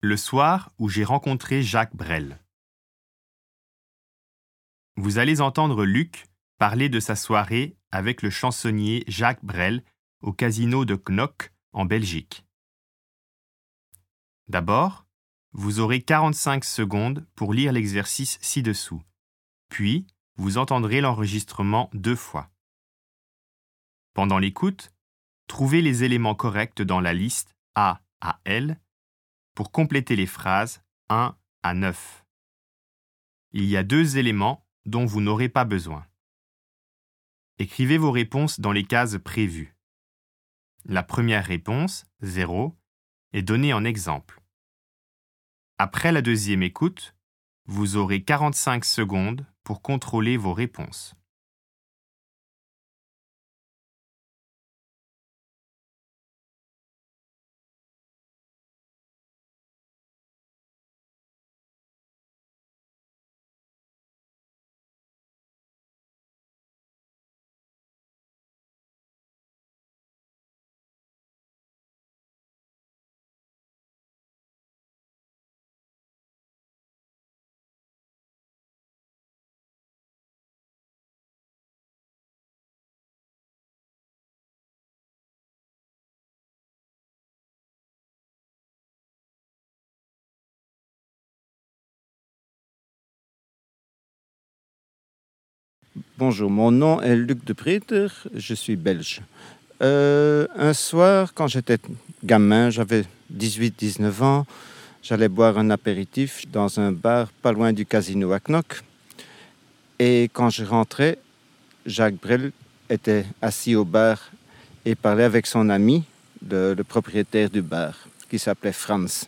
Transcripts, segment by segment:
Le soir où j'ai rencontré Jacques Brel. Vous allez entendre Luc parler de sa soirée avec le chansonnier Jacques Brel au casino de Knock en Belgique. D'abord, vous aurez 45 secondes pour lire l'exercice ci-dessous. Puis, vous entendrez l'enregistrement 2 fois. Pendant l'écoute, trouvez les éléments corrects dans la liste A à L pour compléter les phrases 1 à 9. Il y a 2 éléments dont vous n'aurez pas besoin. Écrivez vos réponses dans les cases prévues. La première réponse, 0, est donnée en exemple. Après la deuxième écoute, vous aurez 45 secondes pour contrôler vos réponses. Bonjour, mon nom est Luc de Preter, je suis belge. Un soir, quand j'étais gamin, j'avais 18-19 ans, j'allais boire un apéritif dans un bar pas loin du casino à Knock. Et quand je rentrais, Jacques Brel était assis au bar et parlait avec son ami, le propriétaire du bar, qui s'appelait Franz.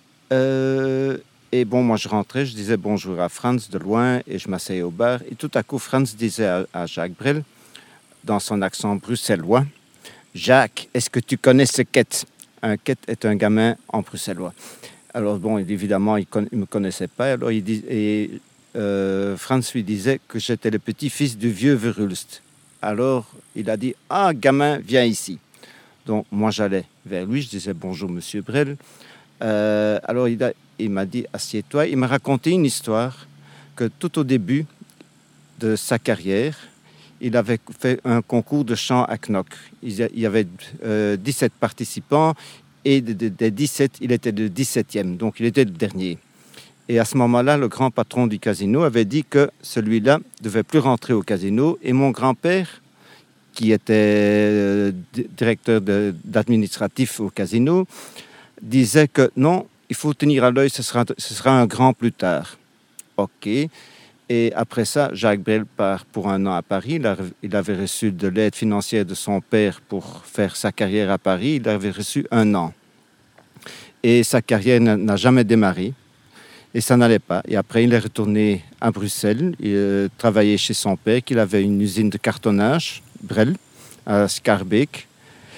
Et bon, moi je rentrais, je disais bonjour à Franz de loin et je m'asseyais au bar. Et tout à coup, Franz disait à Jacques Brel, dans son accent bruxellois, « Jacques, est-ce que tu connais ce quête ?» Un quête est un gamin en bruxellois. Alors bon, évidemment, il ne me connaissait pas. Alors Franz lui disait que j'étais le petit-fils du vieux Verhulst. Alors il a dit, « Ah, gamin, viens ici. » Donc moi j'allais vers lui, je disais bonjour monsieur Brel. Alors il m'a dit assieds-toi. Il m'a raconté une histoire que tout au début de sa carrière, il avait fait un concours de chant à Knock. Il y avait 17 participants et des 17, il était le 17e, donc il était le dernier. Et à ce moment-là, le grand patron du casino avait dit que celui-là ne devait plus rentrer au casino. Et mon grand-père, qui était directeur d'administratif au casino, disait que non, il faut tenir à l'œil, ce sera un grand plus tard. OK. Et après ça, Jacques Brel part pour un an à Paris. Il avait reçu de l'aide financière de son père pour faire sa carrière à Paris. Il avait reçu 1 an. Et sa carrière n'a jamais démarré. Et ça n'allait pas. Et après, il est retourné à Bruxelles. Il travaillait chez son père, qui avait une usine de cartonnage, Brel, à Schaerbeek.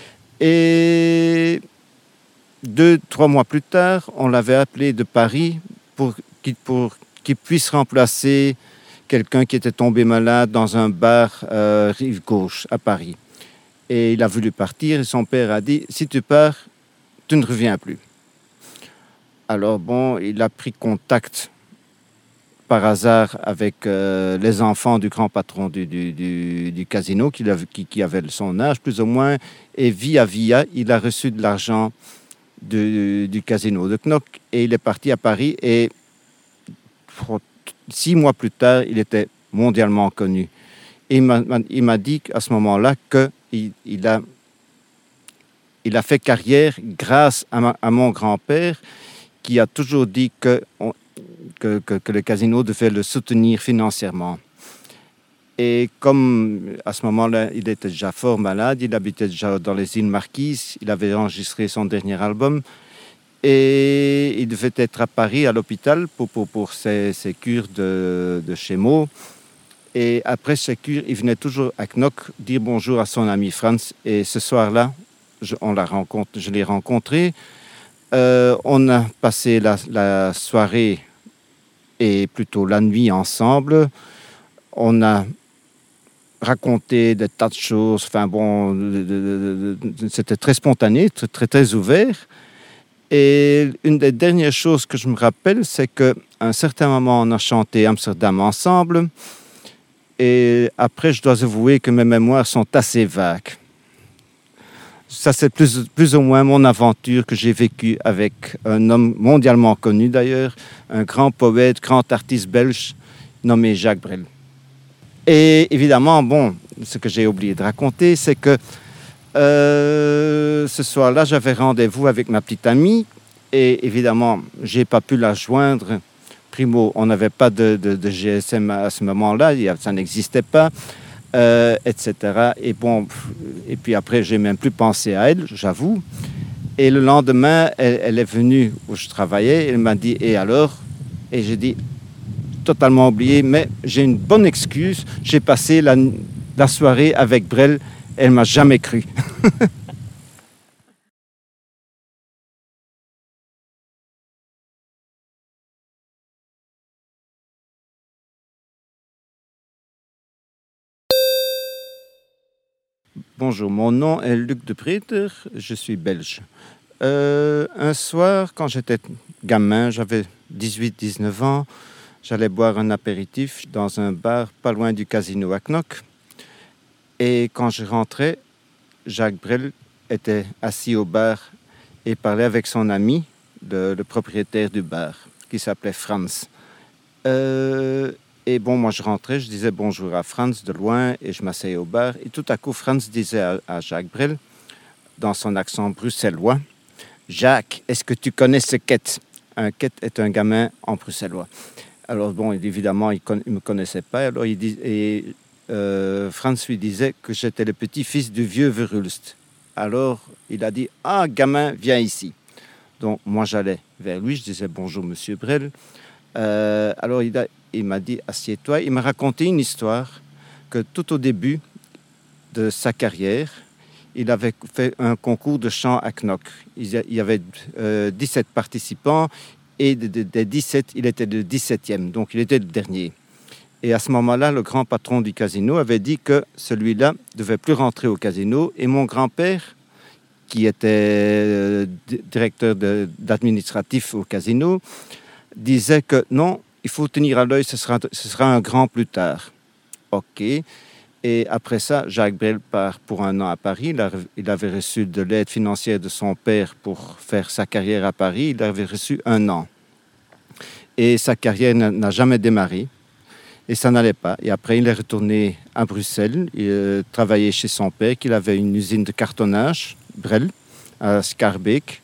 Et 2-3 mois plus tard, on l'avait appelé de Paris pour qu'il puisse remplacer quelqu'un qui était tombé malade dans un bar rive gauche à Paris. Et il a voulu partir et son père a dit « Si tu pars, tu ne reviens plus ». Alors bon, il a pris contact par hasard avec les enfants du grand patron du casino qui avait son âge plus ou moins. Et via, il a reçu de l'argent du casino de Knock et il est parti à Paris et 6 mois plus tard, il était mondialement connu. Et il m'a dit à ce moment-là qu'il a fait carrière grâce à mon grand-père qui a toujours dit que le casino devait le soutenir financièrement. Et comme à ce moment-là, il était déjà fort malade, il habitait déjà dans les îles Marquises, il avait enregistré son dernier album et il devait être à Paris, à l'hôpital, pour ses cures de chémo. Et après ces cures, il venait toujours à Knock dire bonjour à son ami Franz. Et ce soir-là, je l'ai rencontré. On a passé la soirée et plutôt la nuit ensemble. On a raconté des tas de choses. Enfin bon, c'était très spontané, très, très, très ouvert. Et une des dernières choses que je me rappelle, c'est qu'à un certain moment, on a chanté Amsterdam ensemble. Et après, je dois avouer que mes mémoires sont assez vagues. Ça, c'est plus ou moins mon aventure que j'ai vécue avec un homme mondialement connu d'ailleurs, un grand poète, grand artiste belge nommé Jacques Brel. Et évidemment, bon, ce que j'ai oublié de raconter, c'est que ce soir-là, j'avais rendez-vous avec ma petite amie et évidemment, j'ai pas pu la joindre. Primo, on n'avait pas de GSM à ce moment-là, ça n'existait pas. Etc. Et bon, et puis après, j'ai même plus pensé à elle, j'avoue. Et le lendemain, elle est venue où je travaillais. Elle m'a dit, et alors? Et j'ai dit, totalement oublié, mais j'ai une bonne excuse. J'ai passé la soirée avec Brel. Elle m'a jamais cru. Bonjour, mon nom est Luc de Preter, je suis belge. Un soir, quand j'étais gamin, j'avais 18-19 ans, j'allais boire un apéritif dans un bar pas loin du casino à Knock. Et quand je rentrais, Jacques Brel était assis au bar et parlait avec son ami, le propriétaire du bar, qui s'appelait Franz. Et bon, moi je rentrais, je disais bonjour à Franz de loin et je m'asseyais au bar. Et tout à coup, Franz disait à Jacques Brel, dans son accent bruxellois, « Jacques, est-ce que tu connais ce Quet ?» Un Quet est un gamin en bruxellois. Alors bon, évidemment, il ne me connaissait pas. Alors Franz lui disait que j'étais le petit-fils du vieux Verhulst. Alors il a dit, « Ah, gamin, viens ici. » Donc moi j'allais vers lui, je disais bonjour monsieur Brel. Alors il m'a dit assieds-toi. Il m'a raconté une histoire que tout au début de sa carrière, il avait fait un concours de chant à Knock. Il y avait 17 participants et des 17, il était le 17e, donc il était le dernier. Et à ce moment-là, le grand patron du casino avait dit que celui-là ne devait plus rentrer au casino. Et mon grand-père, qui était directeur d'administratif au casino, disait que non, il faut tenir à l'œil, ce sera un grand plus tard. OK. Et après ça, Jacques Brel part pour un an à Paris. Il avait reçu de l'aide financière de son père pour faire sa carrière à Paris. Il avait reçu 1 an. Et sa carrière n'a jamais démarré. Et ça n'allait pas. Et après, il est retourné à Bruxelles. Il travaillait chez son père, qui avait une usine de cartonnage, Brel, à Schaerbeek.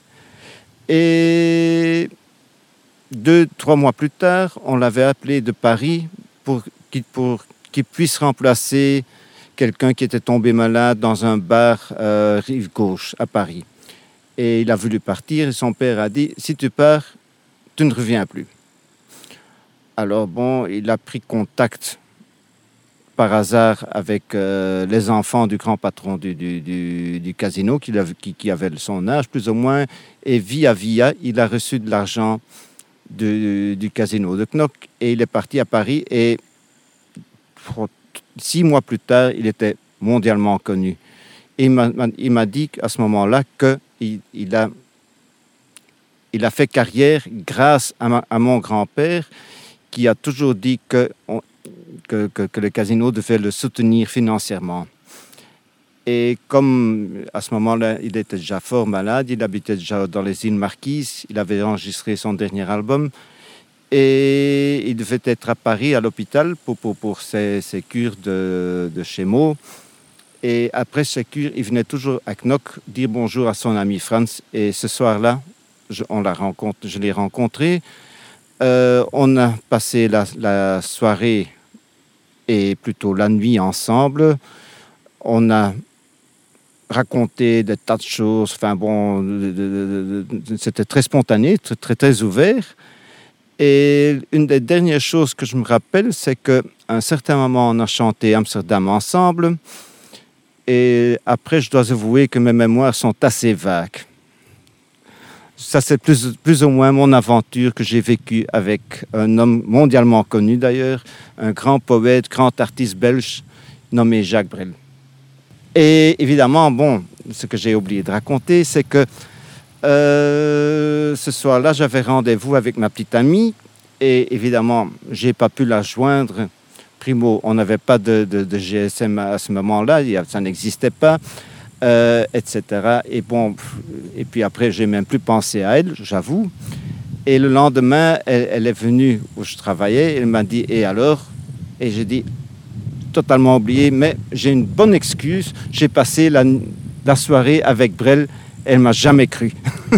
Et 2-3 mois plus tard, on l'avait appelé de Paris pour qu'il puisse remplacer quelqu'un qui était tombé malade dans un bar rive gauche à Paris. Et il a voulu partir et son père a dit « Si tu pars, tu ne reviens plus ». Alors bon, il a pris contact par hasard avec les enfants du grand patron du casino qui avait son âge plus ou moins. Et via, il a reçu de l'argent du casino de Knock et il est parti à Paris et 6 mois plus tard, il était mondialement connu. Et il m'a dit à ce moment-là qu'il a fait carrière grâce à mon grand-père qui a toujours dit que le casino devait le soutenir financièrement. Et comme à ce moment-là, il était déjà fort malade, il habitait déjà dans les îles Marquises, il avait enregistré son dernier album et il devait être à Paris, à l'hôpital, pour ses cures de chémo. Et après ces cures, il venait toujours à Knock dire bonjour à son ami Franz. Et ce soir-là, je l'ai rencontré. On a passé la soirée et plutôt la nuit ensemble. On a raconté des tas de choses. Enfin bon, c'était très spontané, très, très ouvert. Et une des dernières choses que je me rappelle, c'est qu'à un certain moment, on a chanté Amsterdam ensemble. Et après, je dois avouer que mes mémoires sont assez vagues. Ça, c'est plus ou moins mon aventure que j'ai vécue avec un homme mondialement connu d'ailleurs, un grand poète, grand artiste belge nommé Jacques Brel. Et évidemment, bon, ce que j'ai oublié de raconter, c'est que Ce soir-là, j'avais rendez-vous avec ma petite amie et évidemment, je n'ai pas pu la joindre. Primo, on n'avait pas de GSM à ce moment-là, ça n'existait pas, etc. Et bon, et puis après, j'ai même plus pensé à elle, j'avoue. Et le lendemain, elle est venue où je travaillais, elle m'a dit « Et alors ?» Et j'ai dit « Totalement oublié, mais j'ai une bonne excuse, j'ai passé la soirée avec Brel, elle m'a jamais cru. »